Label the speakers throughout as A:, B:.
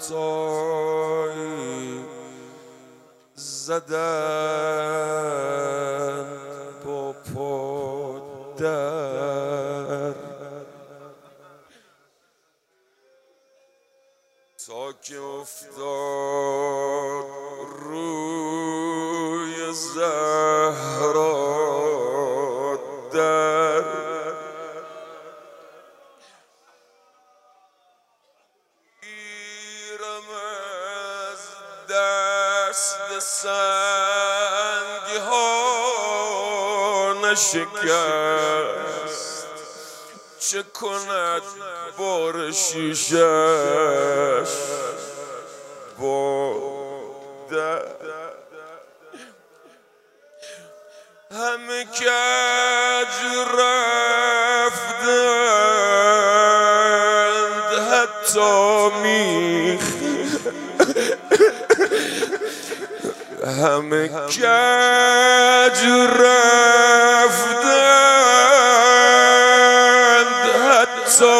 A: تایی زدن با پادر تا که افتاد روی زهرا در گیرم از دست سنگ ها نشکست چه کند بار شیشش با در همه کج رفتند حتی میخ همه کج رفتند حتی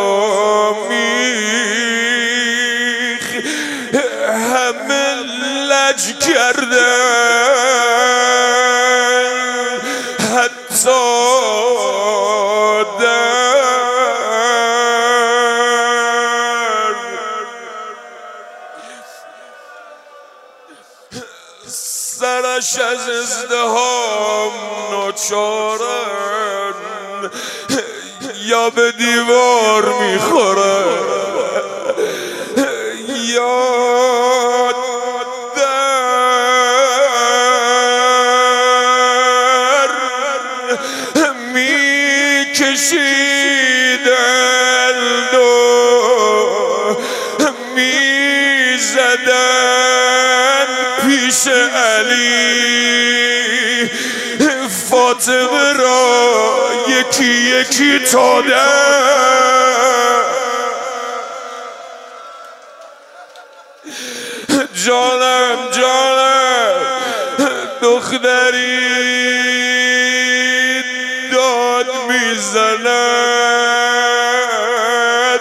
A: میخ همه لج کردند حتی در سرش از ازدحام ناچارن یا به دیوار میخورن یا در میکشیدند و میزدند پیش علی فاطمه را یکی یکی تا در جانم جانم دختری داد میزند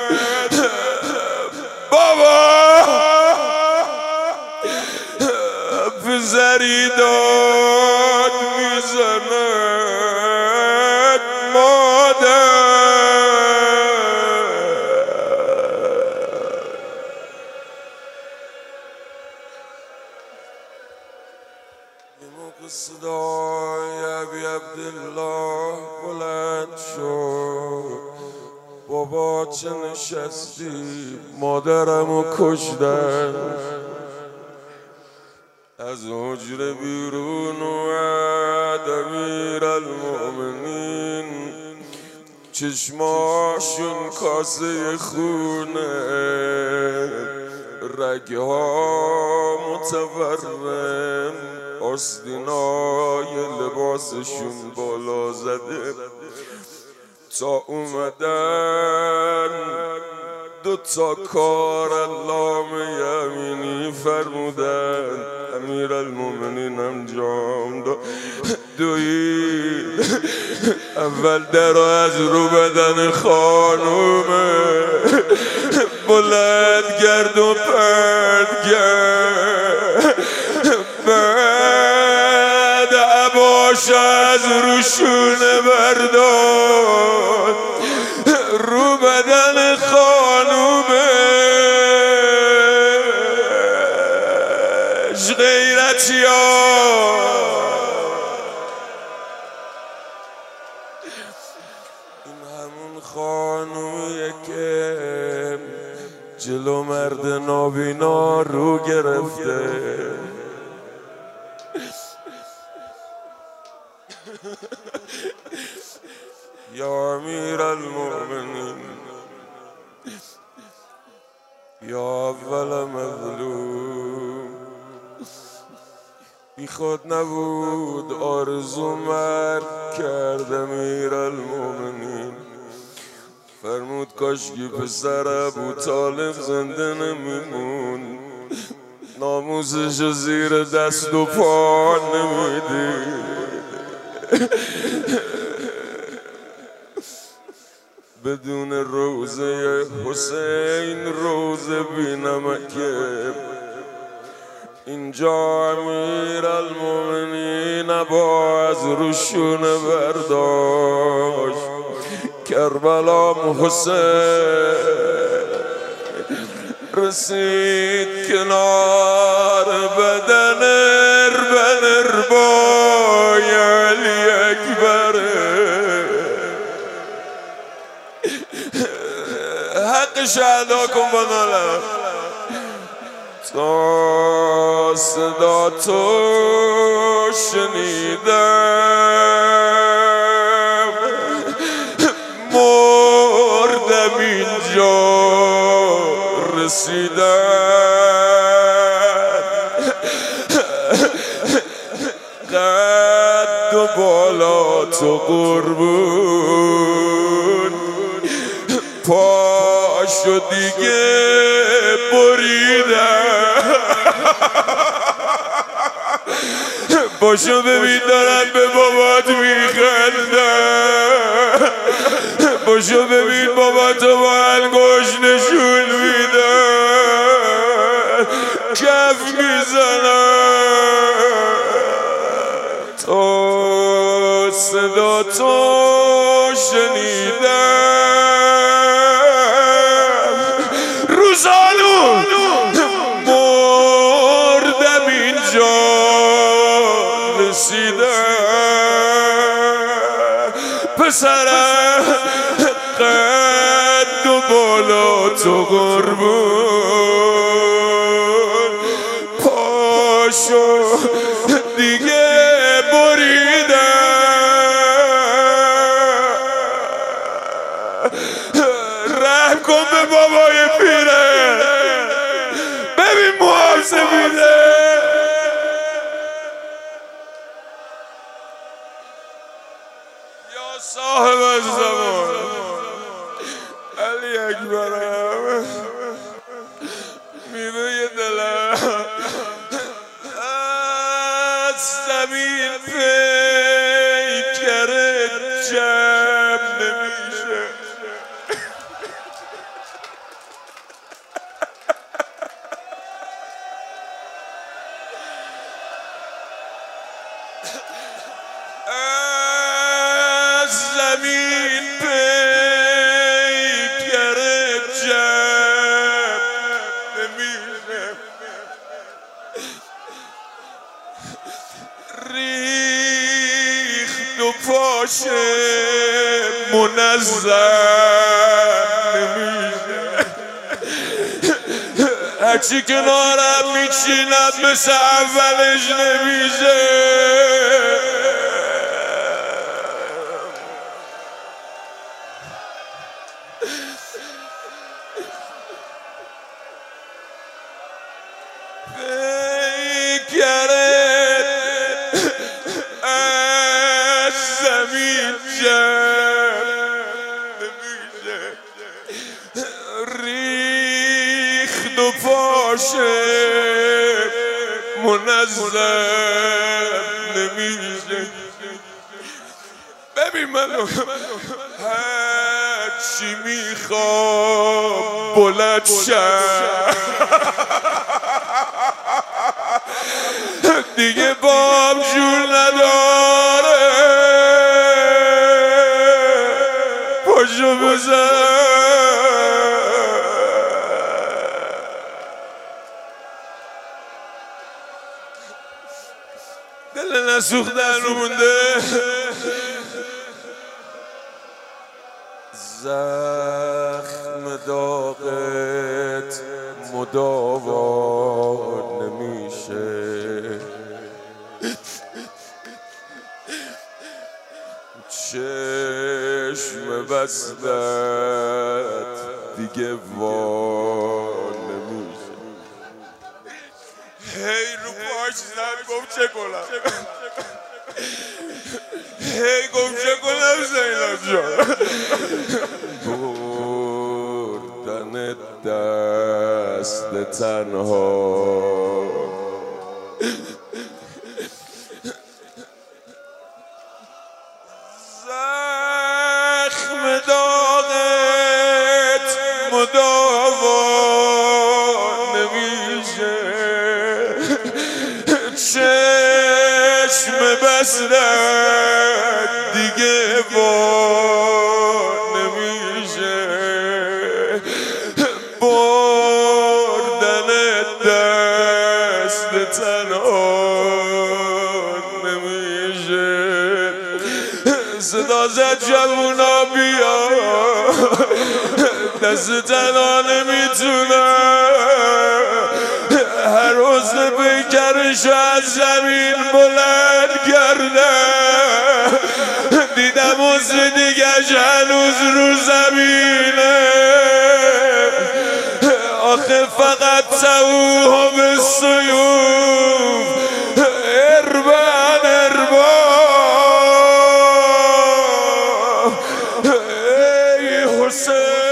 A: بابا پسری داد میزند مادر یه موقع صدای ابی عبدالله بلند شد بابا چه نشستی مادرمو کشتن از حجره بیرون اومد امیرالمؤمنین چشماشون کاسه خونه رگها متورم آستینای لباسشون بالا زده تا اومدن دوتا کار علامه یمینی فرمودن امیرالمؤمنین انجام داد دوید اول در از رو بدن خانومه بلند گرد و پرد گرد بعد عباش از روشونه برداد رو بدن خانومش غیرتی ها این همون خانومیه که جلو مرد نابینا رو گرفته یا امیرالمؤمنین یا اول مظلوم بی خود نبود آرزو مرگ کرد امیرالمؤمنین فرمود کاشکی پسر ابوطالب زنده نمیمون ناموسشو زیر دست و پا نمیدی بدون روزه حسین روزه بینمکه. اینجا امیر المومنین عبا از روشونه برداشت، کربلا حسین رسید کنار بدن اربن اربای علی اکبر. حق شهدا کن بنالم تا صدا تو شنیدم، مردم اینجا رسیدم. قد و بالا تو قربون، پاشو دیگه بریدم. باشو ببین دارم به بابات میخندم، باشو ببین باباتو با انگوش نشون میدم، کف میزنم تا صدا تو شنیدم. روزانو مردم اینجا رسیدم. پسرم قد و بالا تو قربون، پاشو دیگه بریدم. رحم کن به بابای پیره، ببین موهاش میده. یا صاحب الزمان علی اکبرم، میوه دلم از زمین پیکرت جمع نمیشه. از زمین پیکرت جمع نمیشه. ریخت و پاشه منظم نمیشه. هرچی کنارم میچینم مثل اولش نمیشه. از زمین جمع نمیشه. ریخت و پاشه منظم نمیشه. ببین منو هرچی میخوام بلند شم، دیگه بام جور نداره. پاشو بزن دل نسوختن رو مونده. زخم داغت مداوا نمیشه. چشم بستت دیگه وا نمیشه. هی رو پاش زد گفت چه کنم، هی گفت چه کنم زینب جان. بردن دست تنها زخم داغ زد جوونا بیا دست تنها نمیتونه هر حسن پیکرشو از زمین بلند کرده دیدم حسن دیگرش هنوز رو زمینه آخه فقط توهم السیوف اربان ارباب ای حسین